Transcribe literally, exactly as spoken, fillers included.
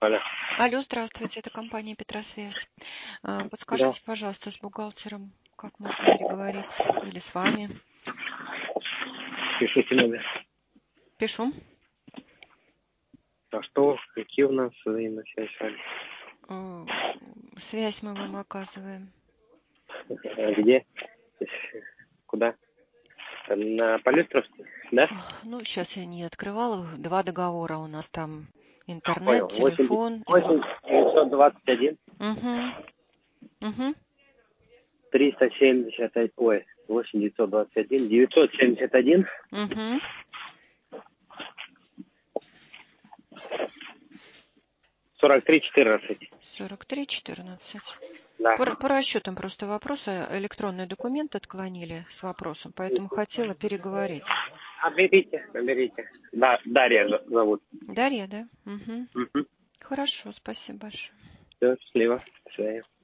Алло. Алло, здравствуйте, это компания Петросвязь. А, Да. Подскажите, пожалуйста, с бухгалтером, как можно переговорить? Или с вами? Пишите номер. Пишу. А что, какие у нас взаимосвязь с вами? М, Связь мы вам оказываем. А где? Куда? На Полюстровской, да? Ну, сейчас я не открывала. Два договора у нас там. Понял. Интернет, восемь телефон. и два- девятьсот двадцать один Угу. Угу. триста семьдесят один. Ой, восемь девятьсот двадцать один девятьсот семьдесят один Угу. сорок три четырнадцать. сорок три четырнадцать. Да. По, по расчетам просто вопроса. Электронный документ отклонили с вопросом, поэтому хотела переговорить. Наберите, наберите. Да, Дарья з- зовут. Дарья, да? Угу. Угу. Хорошо, спасибо большое. Все, счастливо. До свидания.